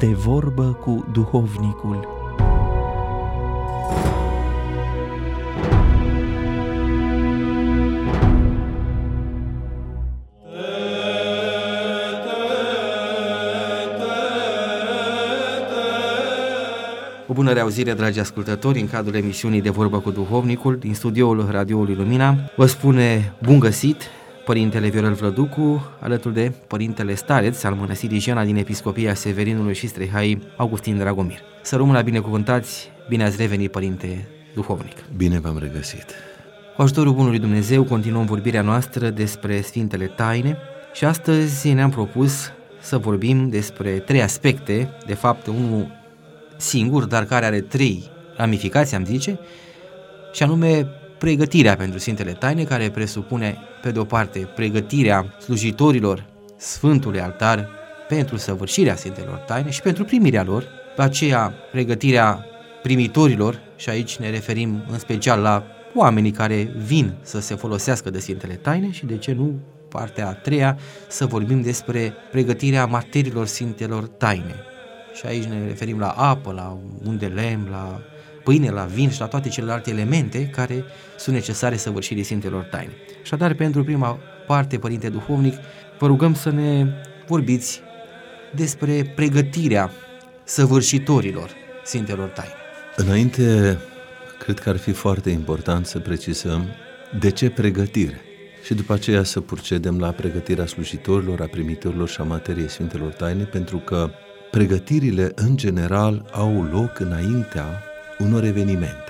De vorbă cu duhovnicul. O bună reauzire, dragi ascultători, în cadrul emisiunii De vorbă cu duhovnicul din studioul Radioului Lumina. Vă spune bun găsit Părintele Viorel Vlăducu, alături de Părintele Stareț al Mănăstirii Jana din Episcopia Severinului și Strehai, Augustin Dragomir. Să rămână binecuvântați, bine ați revenit, Părinte Duhovnic. Bine v-am regăsit. Cu ajutorul Bunului Dumnezeu continuăm vorbirea noastră despre Sfintele Taine și astăzi ne-am propus să vorbim despre trei aspecte, de fapt unul singur, dar care are trei ramificații, am zice, și anume pregătirea pentru Sfintele Taine, care presupune, pe de o parte, pregătirea slujitorilor Sfântului Altar pentru săvârșirea Sfintelor Taine și pentru primirea lor, pe aceea pregătirea primitorilor, și aici ne referim în special la oamenii care vin să se folosească de Sfintele Taine, și de ce nu, partea a treia, să vorbim despre pregătirea materiilor Sfintelor Taine. Și aici ne referim la apă, la un de lemn, la pâine, la vin și la toate celelalte elemente care sunt necesare săvârșirii Sfintelor Taine. Așadar, pentru prima parte, Părinte Duhovnic, vă rugăm să ne vorbiți despre pregătirea săvârșitorilor Sfintelor Taine. Înainte, cred că ar fi foarte important să precizăm de ce pregătire și după aceea să procedem la pregătirea slujitorilor, a primitorilor și a materiei Sfintelor Taine, pentru că pregătirile, în general, au loc înaintea unor evenimente.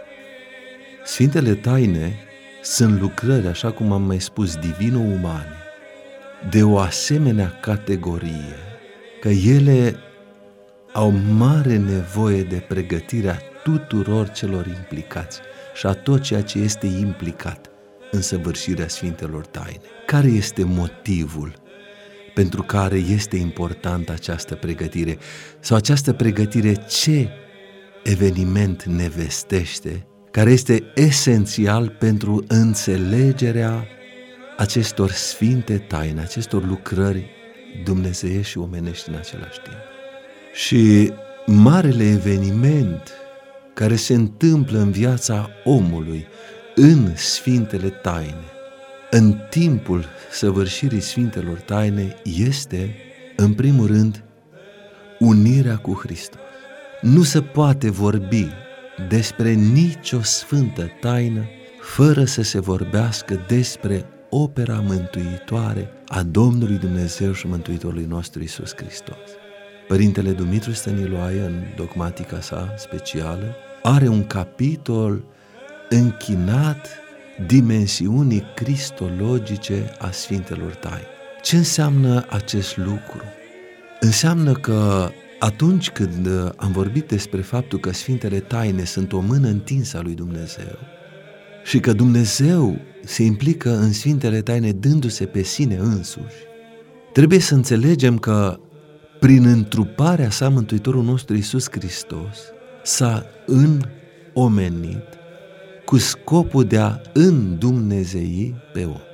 Sfintele Taine sunt lucrări, așa cum am mai spus, divino-umane, de o asemenea categorie, că ele au mare nevoie de pregătirea tuturor celor implicați și a tot ceea ce este implicat în săvârșirea Sfintelor Taine. Care este motivul pentru care este importantă această pregătire? Sau această pregătire ce eveniment ne vestește, care este esențial pentru înțelegerea acestor sfinte taine, acestor lucrări dumnezeiești și omenești în același timp? Și marele eveniment care se întâmplă în viața omului, în Sfintele Taine, în timpul săvârșirii Sfintelor Taine, este, în primul rând, unirea cu Hristos. Nu se poate vorbi despre nicio sfântă taină fără să se vorbească despre opera mântuitoare a Domnului Dumnezeu și Mântuitorului nostru Iisus Hristos. Părintele Dumitru Stăniloae, în dogmatica sa specială, are un capitol închinat dimensiunii cristologice a Sfintelor Taine. Ce înseamnă acest lucru? Înseamnă că atunci când am vorbit despre faptul că Sfintele Taine sunt o mână întinsă a lui Dumnezeu și că Dumnezeu se implică în Sfintele Taine dându-se pe sine însuși, trebuie să înțelegem că prin întruparea sa Mântuitorul nostru Iisus Hristos s-a înomenit cu scopul de a îndumnezei pe om.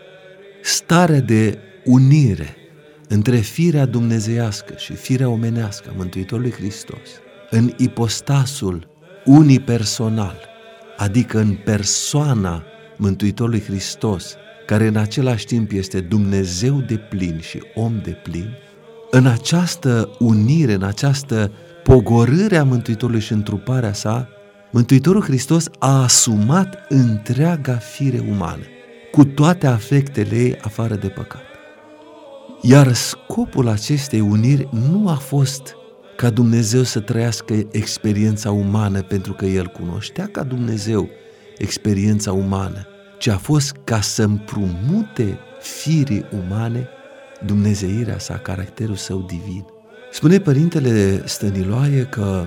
Starea de unire între firea dumnezeiască și firea omenească a Mântuitorului Hristos, în ipostasul unipersonal, adică în persoana Mântuitorului Hristos, care în același timp este Dumnezeu deplin și om deplin, în această unire, în această pogorâre a Mântuitorului și întruparea sa, Mântuitorul Hristos a asumat întreaga fire umană, cu toate afectele ei afară de păcat. Iar scopul acestei uniri nu a fost ca Dumnezeu să trăiască experiența umană pentru că El cunoștea ca Dumnezeu experiența umană, ci a fost ca să împrumute firii umane dumnezeirea sa, caracterul său divin. Spune Părintele Stăniloae că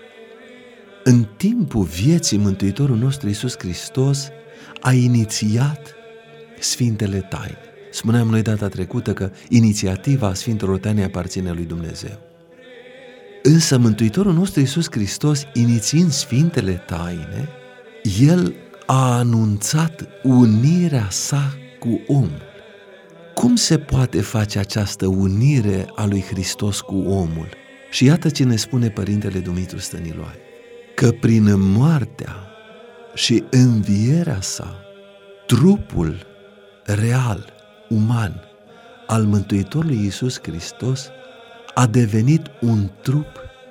în timpul vieții Mântuitorul nostru Iisus Hristos a inițiat Sfintele Taine. Spuneam noi data trecută că inițiativa Sfintelor Taine aparține lui Dumnezeu. Însă Mântuitorul nostru Iisus Hristos, inițiind Sfintele Taine, El a anunțat unirea sa cu omul. Cum se poate face această unire a lui Hristos cu omul? Și iată ce ne spune Părintele Dumitru Stăniloae, că prin moartea și învierea sa, trupul real, uman, al Mântuitorului Iisus Hristos a devenit un trup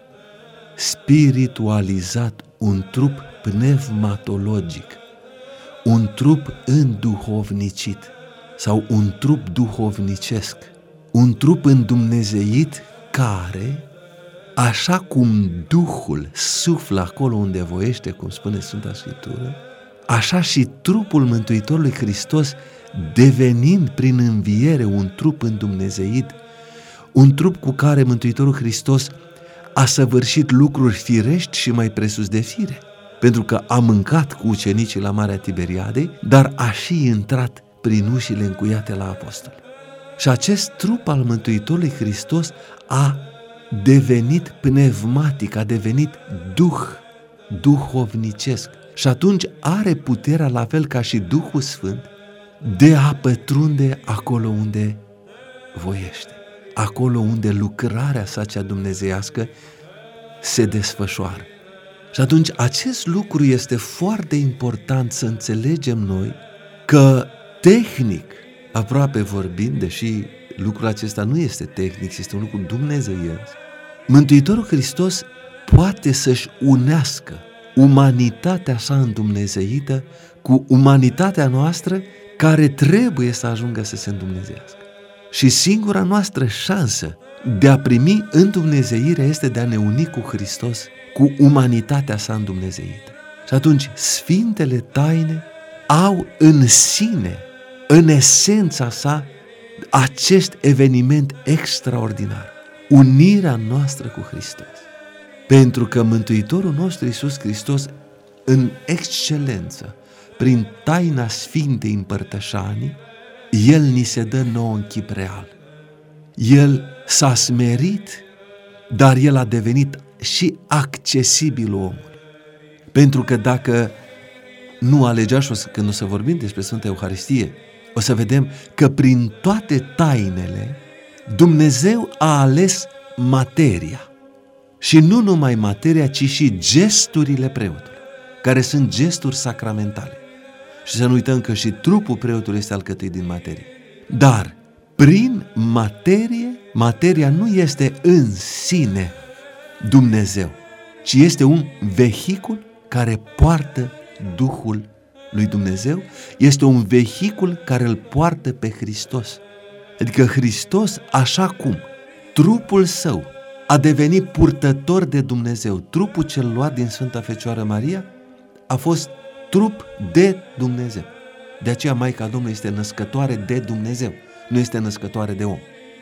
spiritualizat, un trup pneumatologic, un trup înduhovnicit sau un trup duhovnicesc, un trup îndumnezeit care, așa cum Duhul suflă acolo unde voiește, cum spune Sfânta Scriptură, așa și trupul Mântuitorului Hristos, devenind prin înviere un trup îndumnezeit, un trup cu care Mântuitorul Hristos a săvârșit lucruri firești și mai presus de fire, pentru că a mâncat cu ucenicii la Marea Tiberiadei, dar a și intrat prin ușile încuiate la apostoli. Și acest trup al Mântuitorului Hristos a devenit pneumatic, a devenit duhovnicesc. Și atunci are puterea, la fel ca și Duhul Sfânt, de a pătrunde acolo unde voiește, acolo unde lucrarea sa cea dumnezeiască se desfășoară. Și atunci acest lucru este foarte important să înțelegem noi, că tehnic, aproape vorbind, deși lucrul acesta nu este tehnic, este un lucru dumnezeiesc, Mântuitorul Hristos poate să-și unească umanitatea sa îndumnezeită cu umanitatea noastră, care trebuie să ajungă să se îndumnezeiască. Și singura noastră șansă de a primi îndumnezeirea este de a ne uni cu Hristos, cu umanitatea sa îndumnezeită. Și atunci Sfintele Taine au în sine, în esența sa, acest eveniment extraordinar, unirea noastră cu Hristos. Pentru că Mântuitorul nostru Iisus Hristos, în excelență, prin taina Sfintei Împărtășanii, El ni se dă nouă în chip real. El s-a smerit, dar El a devenit și accesibil omului. Pentru că dacă nu alegea, și când o să vorbim despre Sfânta Euharistie, o să vedem că prin toate tainele Dumnezeu a ales materia. Și nu numai materia, ci și gesturile preotului, care sunt gesturi sacramentale. Și să nu uităm că și trupul preotului este alcătuit din materie. Dar prin materia nu este în sine Dumnezeu, ci este un vehicul care poartă Duhul lui Dumnezeu, este un vehicul care îl poartă pe Hristos. Adică Hristos, așa cum trupul său a devenit purtător de Dumnezeu, trupul cel luat din Sfânta Fecioară Maria a fost trup de Dumnezeu. De aceea Maica Domnului este născătoare de Dumnezeu, nu este născătoare de om.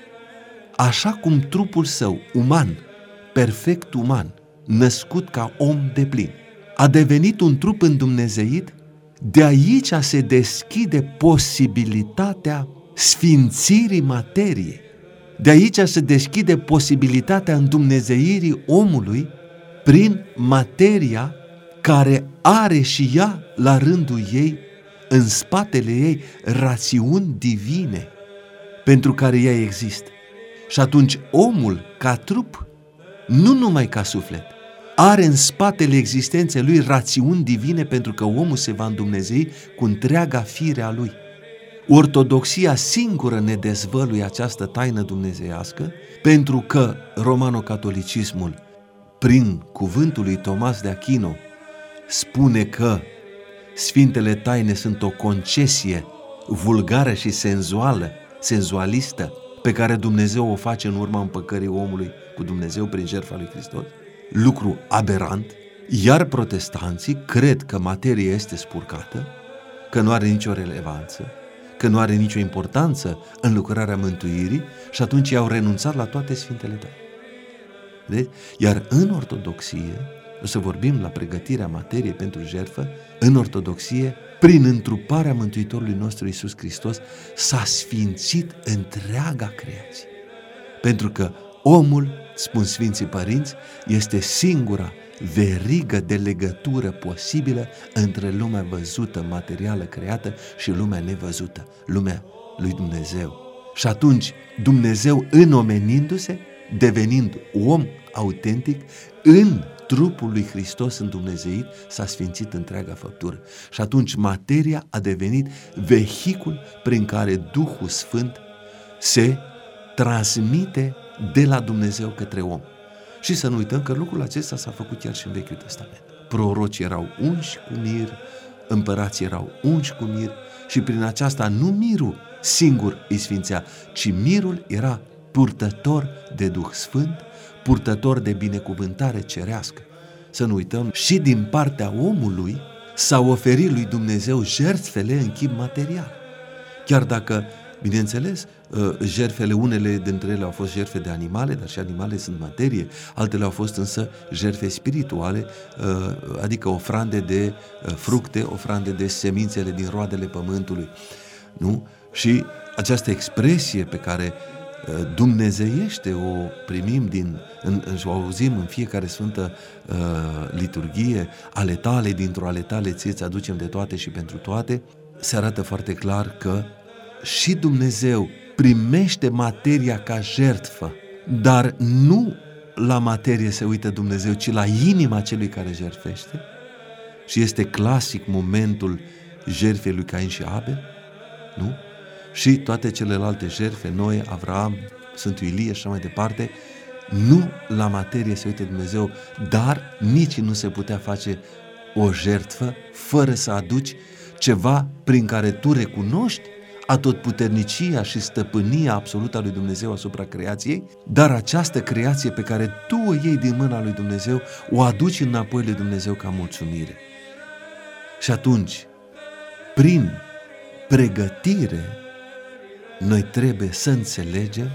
Așa cum trupul său uman, perfect uman, născut ca om deplin, a devenit un trup îndumnezeit, de aici se deschide posibilitatea sfințirii materiei. De aici se deschide posibilitatea îndumnezeirii omului prin materia care are și ea, la rândul ei, în spatele ei, rațiuni divine pentru care ea există. Și atunci omul, ca trup, nu numai ca suflet, are în spatele existenței lui rațiuni divine, pentru că omul se va îndumnezei cu întreaga fire a lui. Ortodoxia singură ne dezvăluie această taină dumnezeiască, pentru că romano-catolicismul, prin cuvântul lui Tomas de Achino, spune că Sfintele Taine sunt o concesie vulgară și senzualistă, pe care Dumnezeu o face în urma împăcării omului cu Dumnezeu prin jertfa lui Hristos, lucru aberant, iar protestanții cred că materia este spurcată, că nu are nicio relevanță, că nu are nicio importanță în lucrarea mântuirii, și atunci i-au renunțat la toate Sfintele Taine. Vedeți? Iar în ortodoxie, o să vorbim la pregătirea materiei pentru jertfă, în ortodoxie, prin întruparea Mântuitorului nostru Iisus Hristos, s-a sfințit întreaga creație. Pentru că omul, spun Sfinții Părinți, este singura verigă de legătură posibilă între lumea văzută, materială, creată, și lumea nevăzută, lumea lui Dumnezeu. Și atunci Dumnezeu, înomenindu-se, devenind om autentic, în trupul lui Hristos îndumnezeit s-a sfințit întreaga făptură. Și atunci materia a devenit vehicul prin care Duhul Sfânt se transmite de la Dumnezeu către om. Și să nu uităm că lucrul acesta s-a făcut chiar și în Vechiul Testament. Prorocii erau unși cu mir, împărații erau unși cu mir și prin aceasta nu mirul singur îi sfințea, ci mirul era purtător de Duh Sfânt, purtător de binecuvântare cerească. Să nu uităm, și din partea omului s-au oferit lui Dumnezeu jertfele în chip material. Chiar dacă, bineînțeles, jertfele, unele dintre ele au fost jertfe de animale, dar și animale sunt materie, altele au fost însă jertfe spirituale, adică ofrande de fructe, ofrande de semințele din roadele pământului. Nu? Și această expresie pe care dumnezeiește o primim și o auzim în fiecare sfântă liturghie, ale tale, dintr-o ale tale ție-ți aducem de toate și pentru toate, se arată foarte clar că și Dumnezeu primește materia ca jertfă, dar nu la materie se uită Dumnezeu, ci la inima celui care jertfește. Și este clasic momentul jertfei lui Cain și Abel, nu? Și toate celelalte jertfe, Noe, Avraam, Sfântul Ilie și așa mai departe, nu la materie se uită Dumnezeu, dar nici nu se putea face o jertfă fără să aduci ceva prin care tu recunoști atotputernicia și stăpânia absolută a lui Dumnezeu asupra creației, dar această creație pe care tu o iei din mâna lui Dumnezeu, o aduci înapoi lui Dumnezeu ca mulțumire. Și atunci, prin pregătire, noi trebuie să înțelegem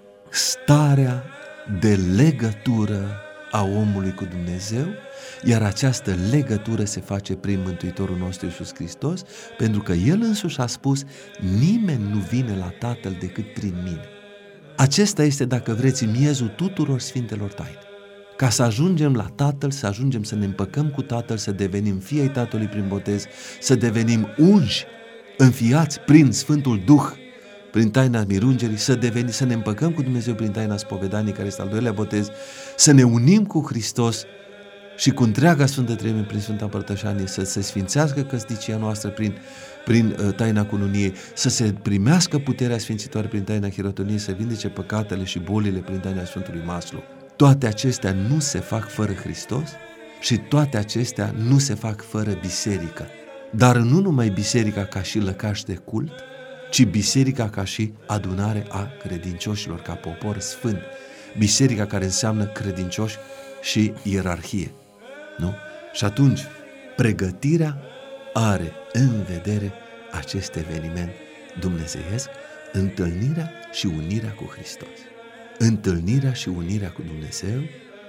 starea de legătură a omului cu Dumnezeu, iar această legătură se face prin Mântuitorul nostru Iisus Hristos, pentru că El însuși a spus: nimeni nu vine la Tatăl decât prin mine. Acesta este, dacă vreți, miezul tuturor Sfintelor Taine. Ca să ajungem la Tatăl, să ajungem să ne împăcăm cu Tatăl, să devenim fii ai Tatălui prin botez, să devenim unși, înfiați prin Sfântul Duh, prin taina mirungerii, să ne împăcăm cu Dumnezeu prin taina spovedanii, care este al doilea botez, să ne unim cu Hristos și cu întreaga Sfântă Treime prin Sfânta Împărtășanie, să se sfințească căsnicia noastră prin taina cununiei, să se primească puterea sfințitoare prin taina hirotoniei, să vindece păcatele și bolile prin taina Sfântului Maslu. Toate acestea nu se fac fără Hristos și toate acestea nu se fac fără biserică. Dar nu numai biserica ca și lăcaș de cult, ci biserica ca și adunare a credincioșilor, ca popor sfânt. Biserica care înseamnă credincioși și ierarhie. Nu? Și atunci, pregătirea are în vedere acest eveniment dumnezeiesc, întâlnirea și unirea cu Hristos. Întâlnirea și unirea cu Dumnezeu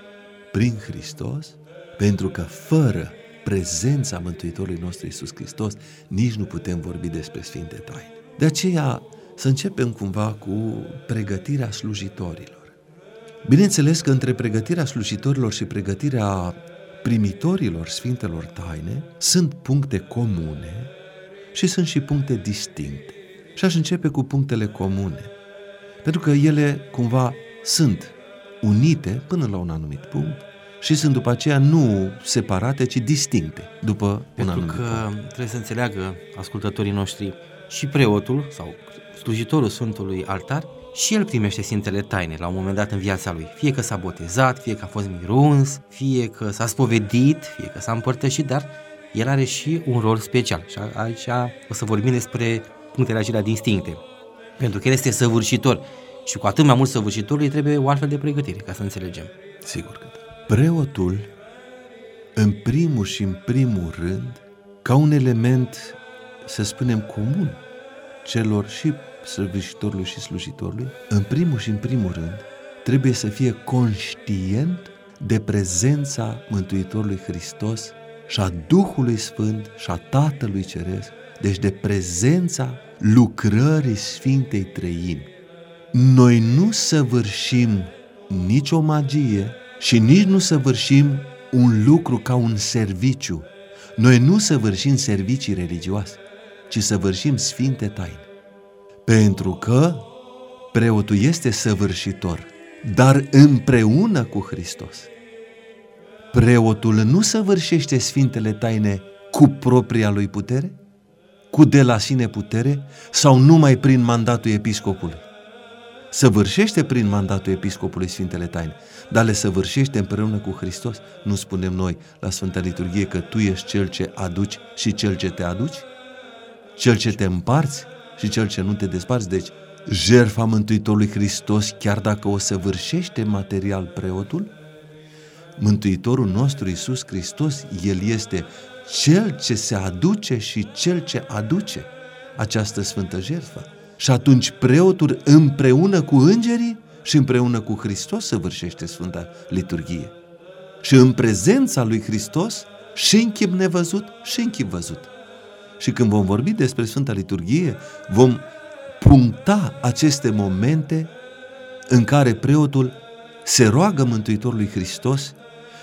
prin Hristos, pentru că fără prezența Mântuitorului nostru Iisus Hristos nici nu putem vorbi despre Sfinte Taine. De aceea să începem cumva cu pregătirea slujitorilor. Bineînțeles că între pregătirea slujitorilor și pregătirea primitorilor Sfintelor Taine sunt puncte comune și sunt și puncte distincte. Și aș începe cu punctele comune, pentru că ele cumva sunt unite până la un anumit punct și sunt după aceea nu separate, ci distincte după un anumit punct. Pentru că trebuie să înțeleagă ascultătorii noștri, și preotul sau slujitorul Sfântului Altar, și el primește Sfintele Taine la un moment dat în viața lui. Fie că s-a botezat, fie că a fost miruns, fie că s-a spovedit, fie că s-a împărtășit, dar el are și un rol special. Și aici o să vorbim despre punctele acelea distincte. Pentru că el este săvârșitor și cu atât mai mult săvârșitorului trebuie o altfel de pregătire, ca să înțelegem. Sigur că da. Preotul, în primul și în primul rând, ca un element, să spunem, comun celor și săvârșitorului și slujitorului, în primul și în primul rând, trebuie să fie conștient de prezența Mântuitorului Hristos și a Duhului Sfânt și a Tatălui Ceresc, deci de prezența lucrării Sfintei Treimi. Noi nu săvârșim nici o magie și nici nu săvârșim un lucru ca un serviciu. Noi nu săvârșim servicii religioase, ci săvârșim Sfinte Taine. Pentru că preotul este săvârșitor, dar împreună cu Hristos. Preotul nu săvârșește sfintele taine cu propria lui putere, cu de la sine putere sau numai prin mandatul episcopului. Săvârșește prin mandatul episcopului sfintele taine, dar le săvârșește împreună cu Hristos. Nu spunem noi la Sfânta Liturghie că tu ești cel ce aduci și cel ce te aduci? Cel ce te împarți și cel ce nu te desparți? Deci, jertfa Mântuitorului Hristos, chiar dacă o săvârșește material preotul, Mântuitorul nostru Iisus Hristos, El este Cel ce se aduce și Cel ce aduce această sfântă jertfă. Și atunci preotul împreună cu îngerii și împreună cu Hristos săvârșește Sfânta Liturghie. Și în prezența lui Hristos și în chip nevăzut și în chip văzut. Și când vom vorbi despre Sfânta Liturghie, vom puncta aceste momente în care preotul se roagă Mântuitorului Hristos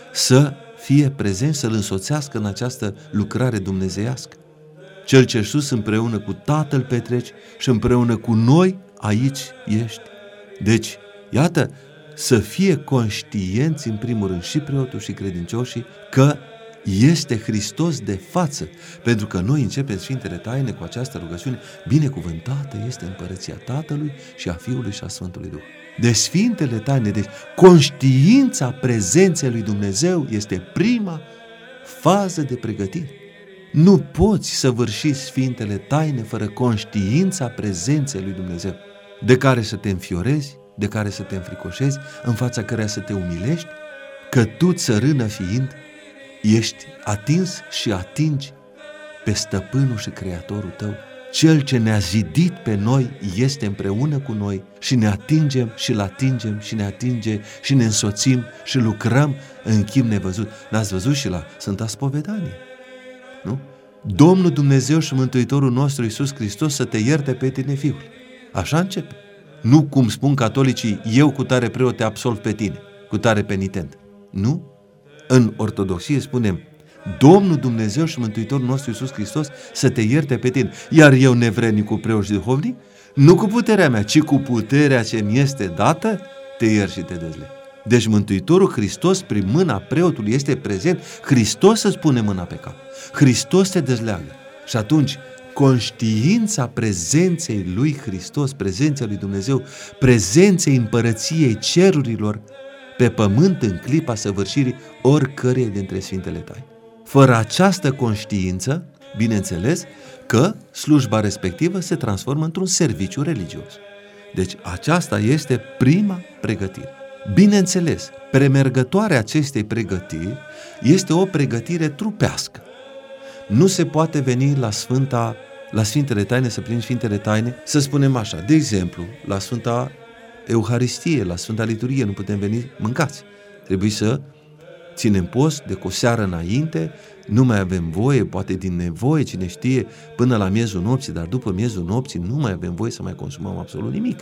să fie prezent, să-L însoțească în această lucrare dumnezeiască. Cel ce sus împreună cu Tatăl petreci și împreună cu noi aici ești. Deci, iată, să fie conștienți în primul rând și preotul și credincioșii că este Hristos de față, pentru că noi începem Sfintele Taine cu această rugăciune: binecuvântată este împărăția Tatălui și a Fiului și a Sfântului Duh. De Sfintele Taine, deci conștiința prezenței lui Dumnezeu este prima fază de pregătire. Nu poți săvârși Sfintele Taine fără conștiința prezenței lui Dumnezeu, de care să te înfiorezi, de care să te înfricoșezi, în fața căreia să te umilești, că tu, țărână fiind, ești atins și atingi pe Stăpânul și Creatorul tău. Cel ce ne-a zidit pe noi este împreună cu noi și ne atingem și îl atingem și ne atinge și ne însoțim și lucrăm în chip nevăzut. N-ați văzut și la Sfânta Spovedanie, nu? Domnul Dumnezeu și Mântuitorul nostru Iisus Hristos să te ierte pe tine, fiul. Așa începe. Nu cum spun catolicii: eu cu tare preot te absolv pe tine, cu tare penitent. Nu? În ortodoxie spunem: Domnul Dumnezeu și Mântuitorul nostru Iisus Hristos să te ierte pe tine. Iar eu, nevrednicul preot și duhovnic, nu cu puterea mea, ci cu puterea ce mi este dată, te iert și te dezleg. Deci Mântuitorul Hristos, prin mâna preotului, este prezent. Hristos îți pune mâna pe cap. Hristos te dezleagă. Și atunci, conștiința prezenței lui Hristos, prezența lui Dumnezeu, prezenței împărăției cerurilor pe pământ în clipa săvârșirii oricăreia dintre Sfintele Taine. Fără această conștiință, bineînțeles că slujba respectivă se transformă într-un serviciu religios. Deci aceasta este prima pregătire. Bineînțeles, premergătoarea acestei pregătiri este o pregătire trupească. Nu se poate veni la Sfintele Taine, să prin Sfintele Taine, să spunem așa, de exemplu, la Sfânta Euharistie, la Sfânta Liturghie, nu putem veni mâncați. Trebuie să ținem post de cu o seară înainte, nu mai avem voie, poate din nevoie, cine știe, până la miezul nopții, dar după miezul nopții nu mai avem voie să mai consumăm absolut nimic.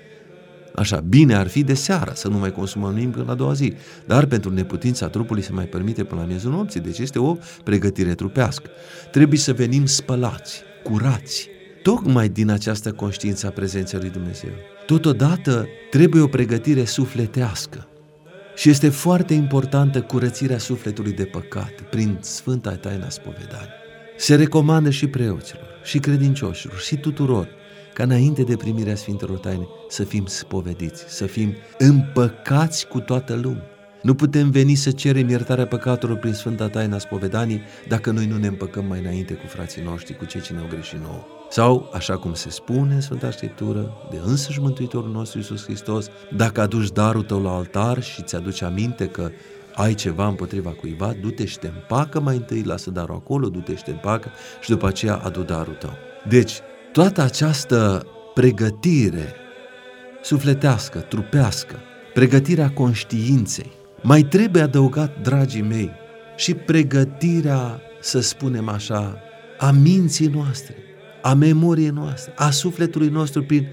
Așa, bine ar fi de seară să nu mai consumăm nimic până la a doua zi, dar pentru neputința trupului se mai permite până la miezul nopții, deci este o pregătire trupească. Trebuie să venim spălați, curați, tocmai din această conștiință a prezenței lui Dumnezeu. Totodată trebuie o pregătire sufletească și este foarte importantă curățirea sufletului de păcat prin Sfânta Taina Spovedanie. Se recomandă și preoților, și credincioșilor, și tuturor, ca înainte de primirea Sfintelor Taine să fim spovediți, să fim împăcați cu toată lumea. Nu putem veni să cerem iertarea păcatelor prin Sfânta Taina Spovedaniei dacă noi nu ne împăcăm mai înainte cu frații noștri, cu cei ce ne-au greșit nouă. Sau, așa cum se spune în Sfânta Scriptură, de însăși Mântuitorul nostru Iisus Hristos: dacă aduci darul tău la altar și ți-aduci aminte că ai ceva împotriva cuiva, du-te și te împacă mai întâi, lasă darul acolo, du-te și te împacă și după aceea adu darul tău. Deci, toată această pregătire sufletească, trupească, pregătirea conștiinței, mai trebuie adăugat, dragii mei, și pregătirea, să spunem așa, a minții noastre, a memoriei noastre, a sufletului nostru prin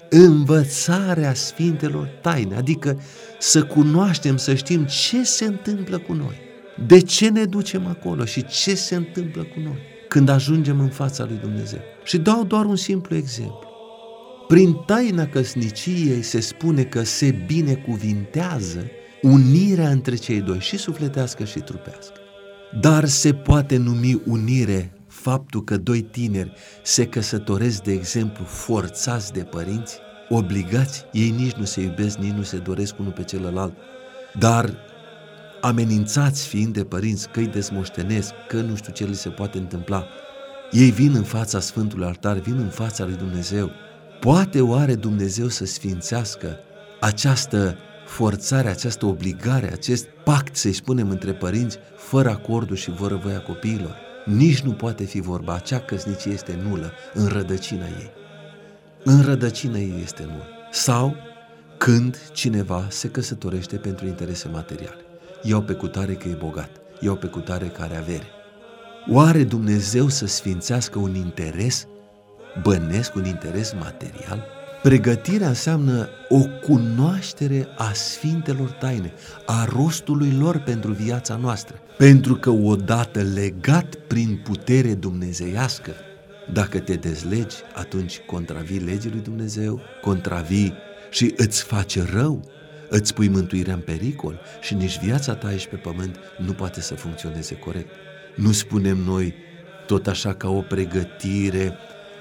învățarea Sfintelor Taine, adică să cunoaștem, să știm ce se întâmplă cu noi, de ce ne ducem acolo și ce se întâmplă cu noi când ajungem în fața lui Dumnezeu. Și dau doar un simplu exemplu. Prin taina căsniciei se spune că se binecuvintează unirea între cei doi, și sufletească și trupească. Dar se poate numi unire faptul că doi tineri se căsătoresc, de exemplu, forțați de părinți, obligați, ei nici nu se iubesc, nici nu se doresc unul pe celălalt, dar amenințați fiind de părinți că îi desmoștenesc, că nu știu ce li se poate întâmpla. Ei vin în fața Sfântului Altar, vin în fața lui Dumnezeu. Poate oare Dumnezeu să sfințească această forțare, această obligare, acest pact, să-i spunem, între părinți, fără acordul și fără voia copiilor? Nici nu poate fi vorba, acea căsnicie este nulă în rădăcina ei. În rădăcina ei este nulă. Sau când cineva se căsătorește pentru interese materiale. Iau pe cutare că e bogat, iau pe cutare că are avere. Oare Dumnezeu să sfințească un interes bănesc, un interes material? Pregătirea înseamnă o cunoaștere a sfintelor taine, a rostului lor pentru viața noastră. Pentru că odată legat prin putere dumnezeiască, dacă te dezlegi, atunci contravii legii lui Dumnezeu, contravii și îți face rău, îți pui mântuirea în pericol și nici viața ta aici pe pământ nu poate să funcționeze corect. Nu spunem noi tot așa ca o pregătire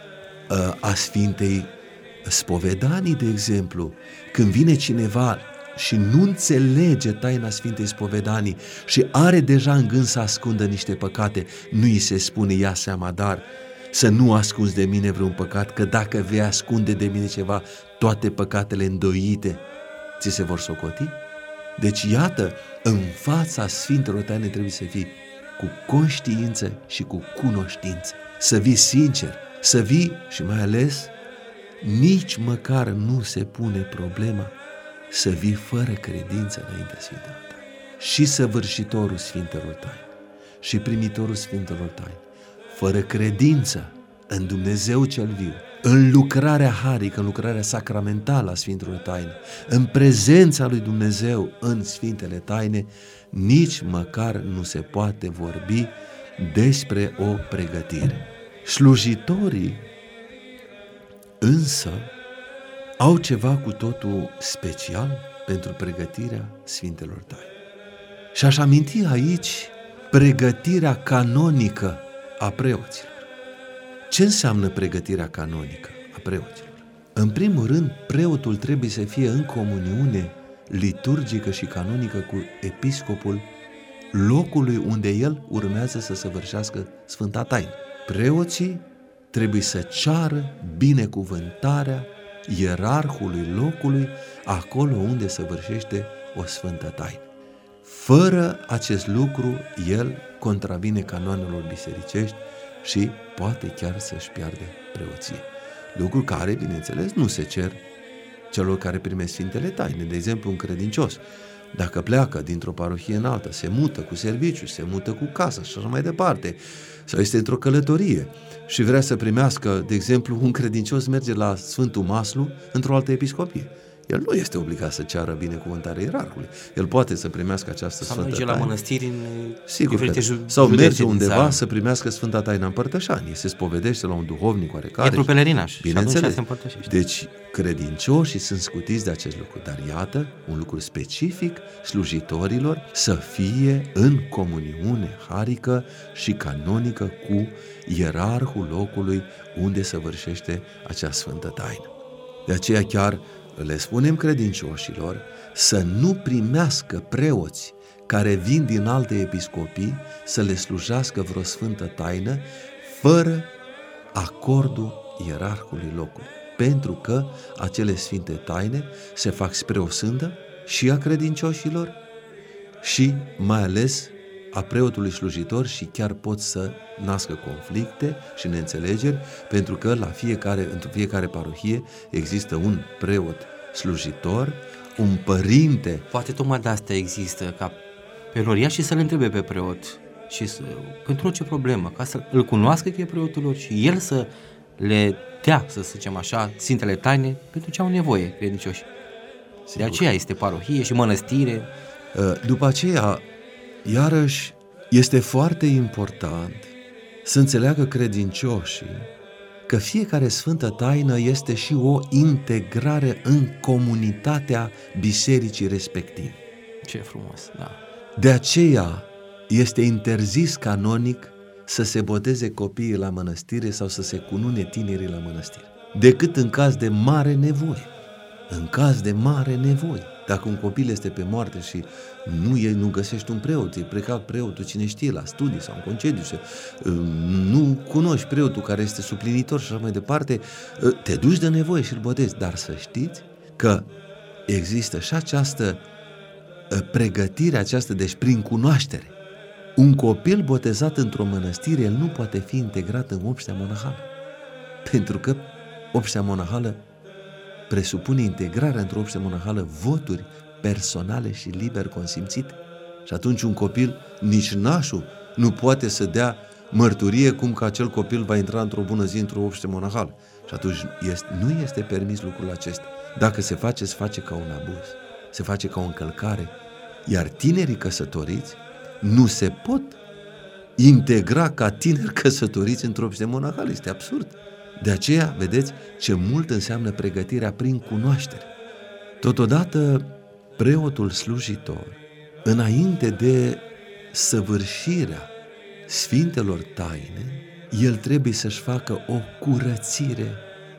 a Sfintei Spovedanii, de exemplu, când vine cineva și nu înțelege taina Sfintei Spovedanii și are deja în gând să ascundă niște păcate, nu îi se spune: ia seama, dar să nu ascunzi de mine vreun păcat, că dacă vei ascunde de mine ceva, toate păcatele îndoite ți se vor socoti? Deci iată, în fața Sfintelor taine trebuie să fii cu conștiință și cu cunoștință, să vii sincer, să vii și mai ales nici măcar nu se pune problema să vii fără credință înaintea Sfintelor taine. Și săvârșitorul Sfintelor taine și primitorul Sfintelor taine, fără credință în Dumnezeu cel viu, în lucrarea harică, în lucrarea sacramentală a Sfintelor taine, în prezența lui Dumnezeu în Sfintele taine, nici măcar nu se poate vorbi despre o pregătire. Slujitorii însă au ceva cu totul special pentru pregătirea Sfintelor taine. Și aș aminti aici pregătirea canonică a preoților. Ce înseamnă pregătirea canonică a preoților? În primul rând, preotul trebuie să fie în comuniune liturgică și canonică cu episcopul locului unde el urmează să săvârșească Sfânta Taină. Preoții trebuie să ceară binecuvântarea ierarhului locului acolo unde săvârșește o Sfântă Taină. Fără acest lucru, el contravine canoanelor bisericești și poate chiar să-și pierde preoție. Lucru care, bineînțeles, nu se cer celor care primesc Sfintele Taine. De exemplu, un credincios, dacă pleacă dintr-o parohie în alta, se mută cu serviciu, se mută cu casă și așa mai departe, sau este într-o călătorie și vrea să primească, de exemplu, un credincios merge la Sfântul Maslu într-o altă episcopie. El nu este obligat să ceară binecuvântarea ierarhului. El poate să primească această Sfântă Taină. Sau merge la mănăstiri în diferite sau merge undeva să primească Sfânta Taină în Părtășanie. Se spovedește la un duhovnic oarecare. E într-un pelerinaj. Bineînțeles. Deci credincioșii sunt scutiți de acest lucru. Dar iată, un lucru specific slujitorilor, să fie în comuniune harică și canonică cu ierarhul locului unde săvârșește acea Sfântă Taină. De aceea chiar le spunem credincioșilor să nu primească preoți care vin din alte episcopii să le slujească vreo Sfântă Taină fără acordul ierarhului locului, pentru că acele Sfinte Taine se fac spre o sândă și a credincioșilor și mai ales a preotului slujitor și chiar pot să nască conflicte și neînțelegeri, pentru că într-o fiecare parohie există un preot slujitor, un părinte. Poate tocmai de asta există, ca pe lor ia și să le întrebe pe preot și pentru orice problemă, ca să îl cunoască că e preotul lor și el să le dea, să zicem așa, Sfintele Taine pentru ce au nevoie credincioși. De aceea este parohie și mănăstire. După aceea, iarăși, este foarte important să înțeleagă credincioșii că fiecare sfântă taină este și o integrare în comunitatea bisericii respective. Ce frumos, da. De aceea este interzis canonic să se boteze copiii la mănăstire sau să se cunune tinerii la mănăstire, decât în caz de mare nevoie. În caz de mare nevoie. Dacă un copil este pe moarte și nu găsești un preot, e plecat preotul cine știe la studii sau în concediu și nu cunoști preotul care este suplinitor și așa mai departe, te duci de nevoie și îl botezi. Dar să știți că există și această pregătire, deci prin cunoaștere. Un copil botezat într-o mănăstire, el nu poate fi integrat în obștea monahală, pentru că obștea monahală presupune integrarea într-o obște monahală, voturi personale și liber consimțite. Și atunci un copil, nici nașul, nu poate să dea mărturie cum că acel copil va intra într-o bună zi într-o obște monahală. Și atunci nu este permis lucrul acesta. Dacă se face ca un abuz, se face ca o încălcare. Iar tinerii căsătoriți nu se pot integra ca tineri căsătoriți într-o obște monahală. Este absurd. De aceea, vedeți ce mult înseamnă pregătirea prin cunoaștere. Totodată, preotul slujitor, înainte de săvârșirea sfintelor taine, el trebuie să-și facă o curățire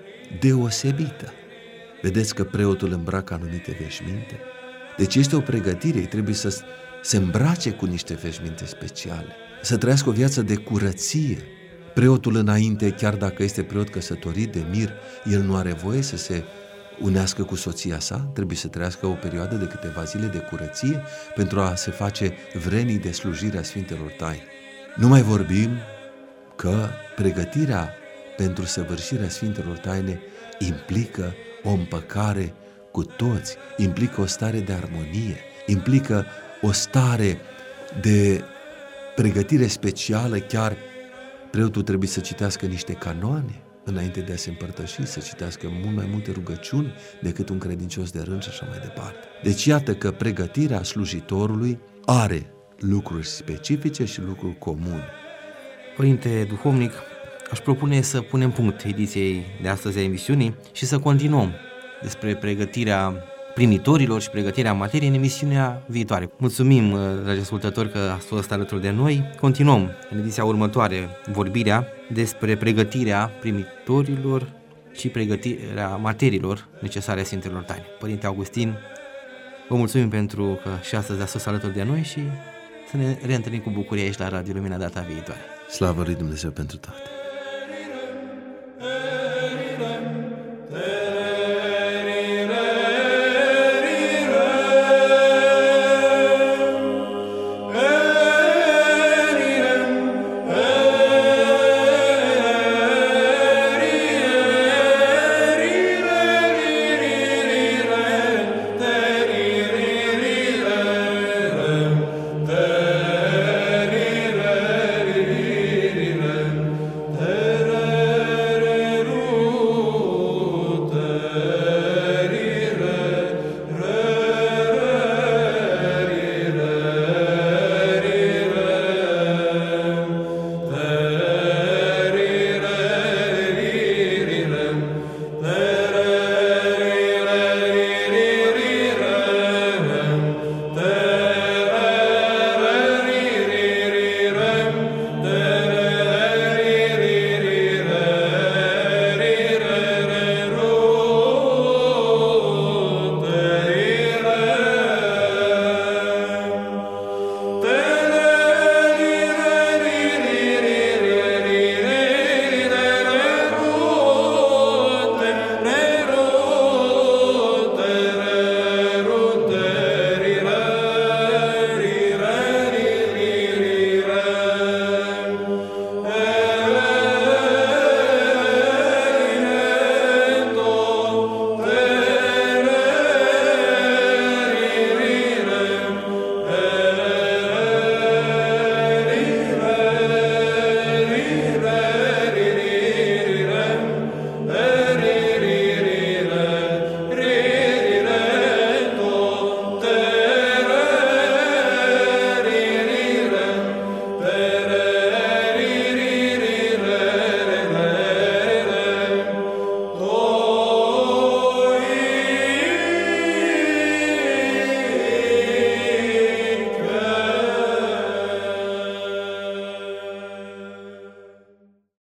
deosebită. Vedeți că preotul îmbracă anumite veșminte? Deci este o pregătire, trebuie să se îmbrace cu niște veșminte speciale, să trăiască o viață de curăție. Preotul înainte, chiar dacă este preot căsătorit de mir, el nu are voie să se unească cu soția sa, trebuie să trăiască o perioadă de câteva zile de curăție pentru a se face vrednic de slujirea Sfintelor Taine. Nu mai vorbim că pregătirea pentru săvârșirea Sfintelor Taine implică o împăcare cu toți, implică o stare de armonie, implică o stare de pregătire specială. Chiar preotul trebuie să citească niște canoane înainte de a se împărtăși, să citească mult mai multe rugăciuni decât un credincios de rând și așa mai departe. Deci iată că pregătirea slujitorului are lucruri specifice și lucruri comune. Părinte duhovnic, aș propune să punem punct ediției de astăzi a emisiunii și să continuăm despre pregătirea primitorilor și pregătirea materiei în emisiunea viitoare. Mulțumim, dragi ascultători, că ați fost alături de noi. Continuăm în ediția următoare vorbirea despre pregătirea primitorilor și pregătirea materiilor necesare a Sfintelor Taine. Părinte Augustin, vă mulțumim pentru că și astăzi ați fost alături de noi și să ne reîntâlnim cu bucurie aici la Radio Lumina data viitoare. Slavă lui Dumnezeu pentru toate!